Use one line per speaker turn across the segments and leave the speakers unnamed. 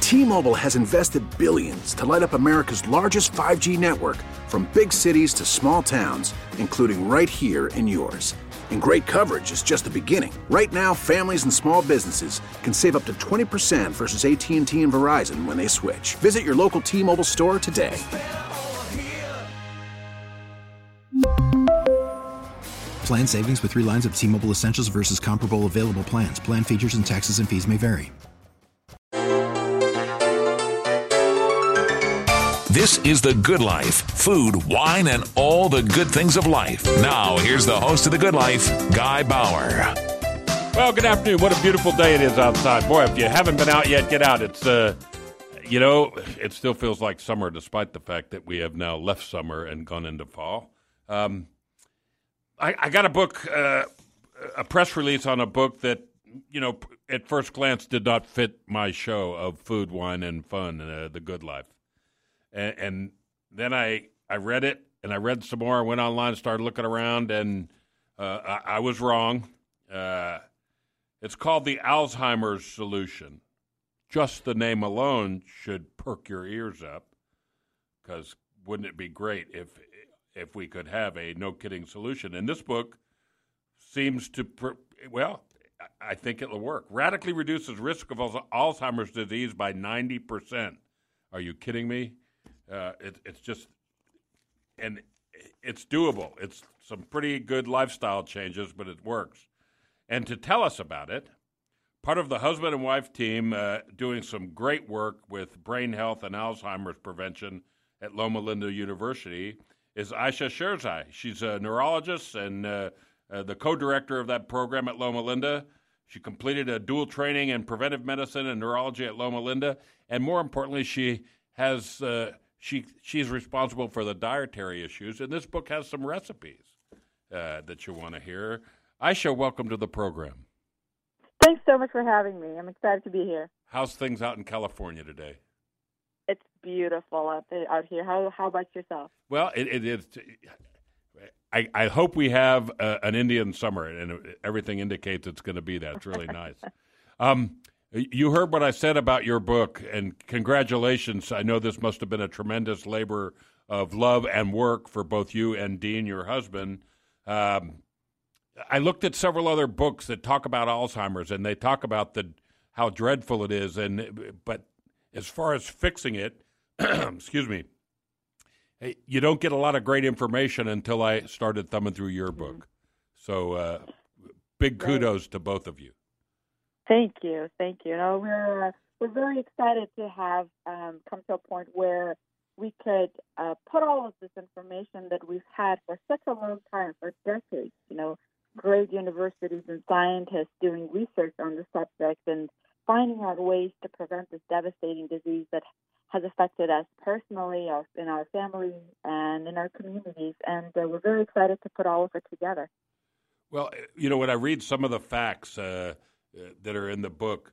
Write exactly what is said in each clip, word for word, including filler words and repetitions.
T-Mobile has invested billions to light up America's largest five G network, from big cities to small towns, including right here in yours. And great coverage is just the beginning. Right now, families and small businesses can save up to twenty percent versus A T and T and Verizon when they switch. Visit your local T-Mobile store today.
Plan savings with three lines of T-Mobile Essentials versus comparable available plans. Plan features and taxes and fees may vary.
This is The Good Life. Food, wine, and all the good things of life. Now, here's the host of The Good Life, Guy Bauer.
Well, good afternoon. What a beautiful day it is outside. Boy, if you haven't been out yet, get out. It's, uh, you know, it still feels like summer despite the fact that we have now left summer and gone into fall. Um, I, I got a book, uh, a press release on a book that, you know, at first glance did not fit my show of food, wine, and fun, uh, The Good Life. And, and then I, I read it, and I read some more. I went online, started looking around, and uh, I, I was wrong. Uh, it's called The Alzheimer's Solution. Just the name alone should perk your ears up, because wouldn't it be great if if we could have a no-kidding solution? And this book seems to, per, well, I think it'll work. Radically reduces risk of Alzheimer's disease by ninety percent. Are you kidding me? Uh, it, it's just, and it's doable. It's some pretty good lifestyle changes, but it works. And to tell us about it, part of the husband and wife team uh, doing some great work with brain health and Alzheimer's prevention at Loma Linda University is Aisha Sherzai. She's a neurologist and uh, uh, the co-director of that program at Loma Linda. She completed a dual training in preventive medicine and neurology at Loma Linda, and more importantly, she has uh, she she's responsible for the dietary issues. And this book has some recipes uh, that you want to hear. Aisha, welcome to the program.
Thanks so much for having me. I'm excited to be here.
How's things out in California today?
It's beautiful out there, out here. How how about yourself?
Well, it, it is. I, I hope we have uh, an Indian summer, and everything indicates it's going to be that. It's really nice. Um, you heard what I said about your book, and congratulations. I know this must have been a tremendous labor of love and work for both you and Dean, your husband. Um, I looked at several other books that talk about Alzheimer's, and they talk about the how dreadful it is. And but as far as fixing it, excuse me, you don't get a lot of great information until I started thumbing through your book. So uh, big kudos to both of you.
Thank you, thank you. No, we're uh, we're very excited to have um, come to a point where we could uh, put all of this information that we've had for such a long time, for decades. You know, great universities and scientists doing research on the subject and finding out ways to prevent this devastating disease that has affected us personally, our, in our families, and in our communities. And uh, we're very excited to put all of it together.
Well, you know, when I read some of the facts uh, that are in the book,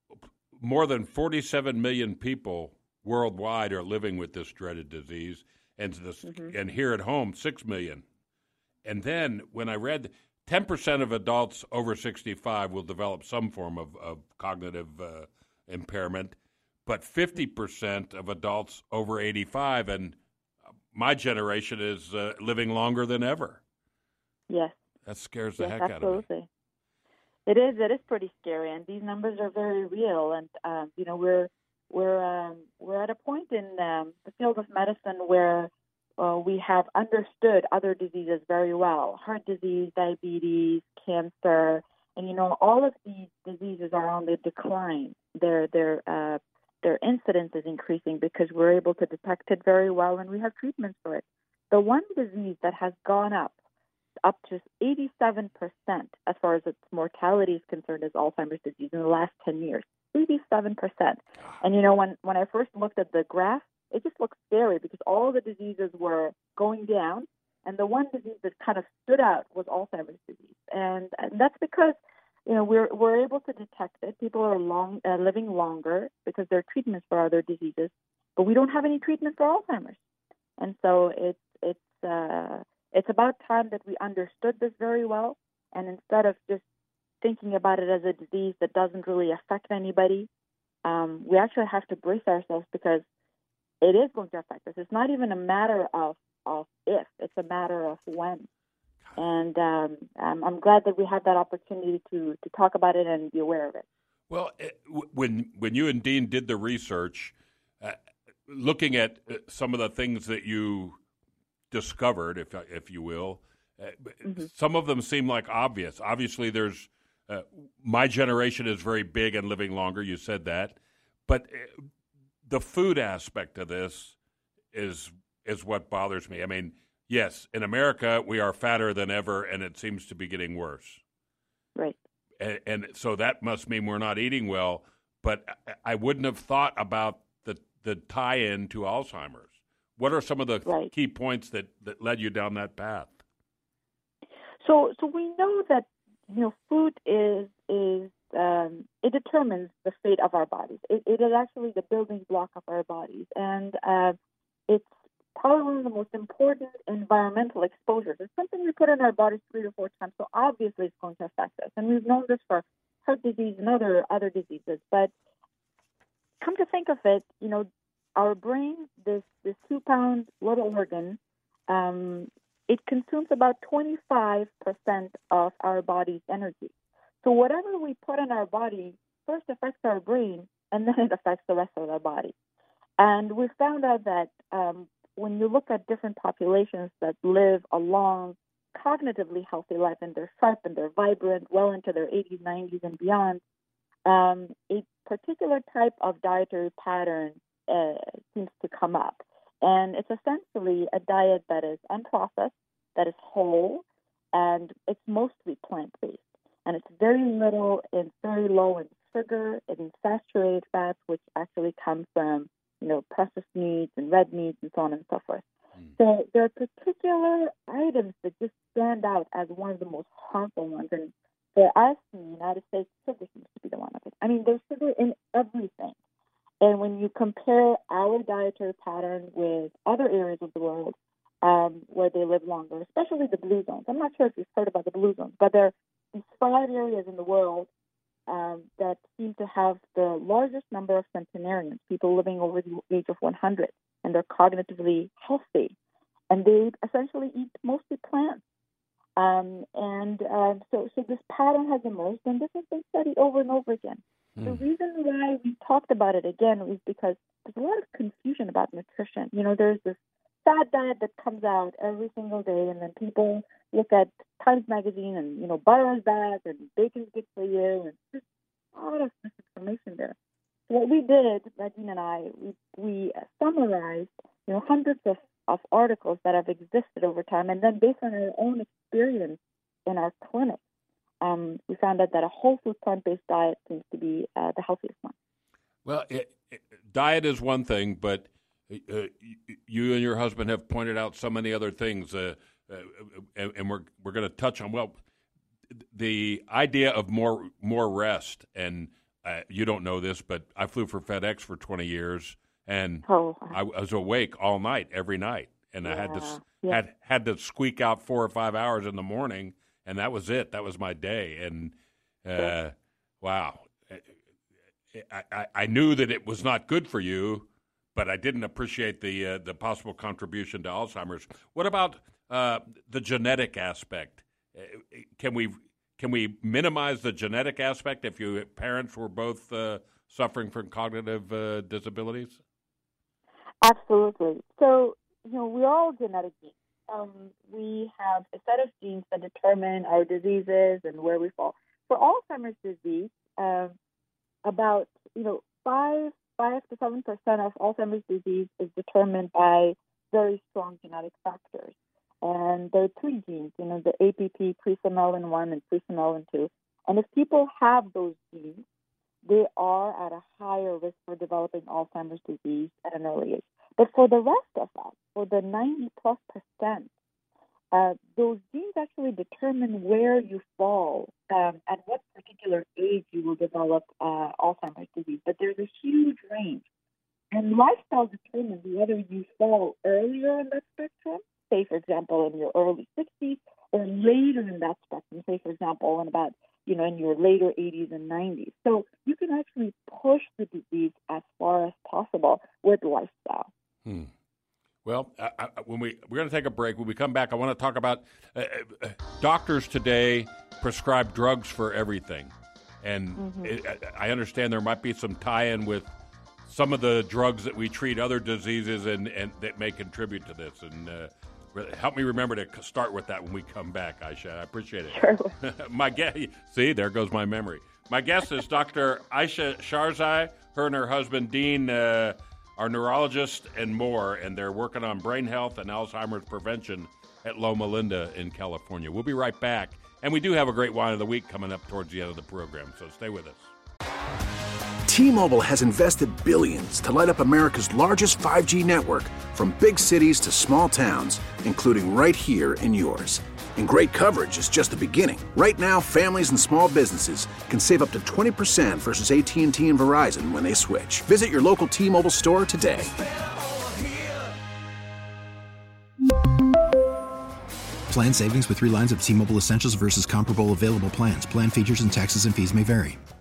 more than forty-seven million people worldwide are living with this dreaded disease, and this, mm-hmm. and here at home, six million. And then when I read ten percent of adults over sixty-five will develop some form of, of cognitive uh, impairment, but fifty percent of adults over eighty-five, and my generation is uh, living longer than ever.
Yes.
That scares the
yes,
heck
absolutely.
out of me.
It is. It is pretty scary, and these numbers are very real. And um, you know, we're we're um, we're at a point in um, the field of medicine where uh, we have understood other diseases very well: heart disease, diabetes, cancer, and you know, all of these diseases are on the decline. Their their uh, their incidence is increasing because we're able to detect it very well, and we have treatments for it. The one disease that has gone up up to eighty-seven percent as far as its mortality is concerned is Alzheimer's disease in the last ten years. eighty-seven percent. And, you know, when, when I first looked at the graph, it just looked scary because all the diseases were going down, and the one disease that kind of stood out was Alzheimer's disease. And, and that's because, you know, we're we're able to detect it. People are long uh, living longer because there are treatments for other diseases, but we don't have any treatment for Alzheimer's. And so it's it's uh, it's about time that we understood this very well, and instead of just thinking about it as a disease that doesn't really affect anybody, um, we actually have to brace ourselves because it is going to affect us. It's not even a matter of, of if, it's a matter of when. And um, um, I'm glad that we had that opportunity to, to talk about it and be aware of it.
Well, when when you and Dean did the research, uh, looking at some of the things that you discovered, if if you will, uh, mm-hmm. some of them seem like obvious. Obviously, there's uh, my generation is very big and living longer. You said that, but the food aspect of this is is what bothers me. I mean, yes, in America we are fatter than ever, and it seems to be getting worse.
Right.
And, and so that must mean we're not eating well. But I wouldn't have thought about the the tie-in to Alzheimer's. What are some of the
right.
key points that, that led you down that path?
So, so we know that you know food is is um, it determines the fate of our bodies. It, it is actually the building block of our bodies, and uh, it's probably one of the most important environmental exposures. It's something we put in our bodies three to four times, so obviously it's going to affect us. And we've known this for heart disease and other other diseases. But come to think of it, you know, our brain, this this two-pound little organ, um, it consumes about twenty-five percent of our body's energy. So whatever we put in our body first affects our brain, and then it affects the rest of our body. And we found out that um, when you look at different populations that live a long, cognitively healthy life, and they're sharp and they're vibrant, well into their eighties, nineties, and beyond, um, a particular type of dietary pattern uh, seems to come up. And it's essentially a diet that is unprocessed, that is whole, and it's mostly plant-based. And it's very little and very low in sugar and saturated fats, which actually come from you know, processed meats and red meats and so on and so forth. Mm. So there are particular items that just stand out as one of the most harmful ones. And for us in the United States, sugar seems to be the one of it. I mean, there's sugar in everything. And when you compare our dietary pattern with other areas of the world um, where they live longer, especially the blue zones. I'm not sure if you've heard about the blue zones, but there are these five areas in the world Um, that seem to have the largest number of centenarians, people living over the age of one hundred, and they're cognitively healthy. And they essentially eat mostly plants. Um, and uh, so, so this pattern has emerged, and this has been studied over and over again. Mm. The reason why we talked about it again is because there's a lot of confusion about nutrition. You know, there's this fad diet that comes out every single day, and then people look at Times Magazine and, you know, butter is bad and bacon's good for you, and just a lot of misinformation there. So what we did, Nadine and I, we, we summarized, you know, hundreds of, of articles that have existed over time, and then based on our own experience in our clinic, um, we found out that a whole food plant-based diet seems to be uh, the healthiest one.
Well, it, it, diet is one thing, but uh, you and your husband have pointed out so many other things. Uh, Uh, and, and we're we're going to touch on well the idea of more more rest. And uh, you don't know this, but I flew for FedEx for twenty years, and
oh.
I was awake all night every night, and
yeah.
I had to
yeah.
had had to squeak out four or five hours in the morning, and that was it. That was my day. And uh, yeah. wow, I, I I knew that it was not good for you, but I didn't appreciate the uh, the possible contribution to Alzheimer's. What about Uh, the genetic aspect? Uh, can we can we minimize the genetic aspect if your parents were both uh, suffering from cognitive uh, disabilities?
Absolutely. So, you know, we're all genetic beings. Um, we have a set of genes that determine our diseases and where we fall. For Alzheimer's disease, uh, about you know five five to seven percent of Alzheimer's disease is determined by very strong genetic factors. And there are three genes, you know, the A P P, presenilin one, and presenilin two. And if people have those genes, they are at a higher risk for developing Alzheimer's disease at an early age. But for the rest of us, for the ninety plus percent, uh, those genes actually determine where you fall, um, at what particular age you will develop uh, Alzheimer's disease. But there's a huge range. And lifestyle determines whether you fall earlier in that spectrum, say, for example, in your early sixties, or later in that spectrum, say, for example, in about you know, in your later eighties and nineties. So you can actually push the disease as far as possible with lifestyle.
Hmm. Well, I, I, when we we're going to take a break. When we come back, I want to talk about uh, uh, doctors today prescribe drugs for everything, and mm-hmm. it, I understand there might be some tie-in with some of the drugs that we treat other diseases and, and that may contribute to this. And uh, help me remember to start with that when we come back, Aisha. I appreciate it.
Sure.
my guest, see, there goes my memory. My guest is Doctor Aisha Sharzai. Her and her husband Dean uh, are neurologists and more, and they're working on brain health and Alzheimer's prevention at Loma Linda in California. We'll be right back. And we do have a great wine of the week coming up towards the end of the program, so stay with us.
T-Mobile has invested billions to light up America's largest five G network, from big cities to small towns, including right here in yours. And great coverage is just the beginning. Right now, families and small businesses can save up to twenty percent versus A T and T and Verizon when they switch. Visit your local T-Mobile store today.
Plan savings with three lines of T-Mobile Essentials versus comparable available plans. Plan features and taxes and fees may vary.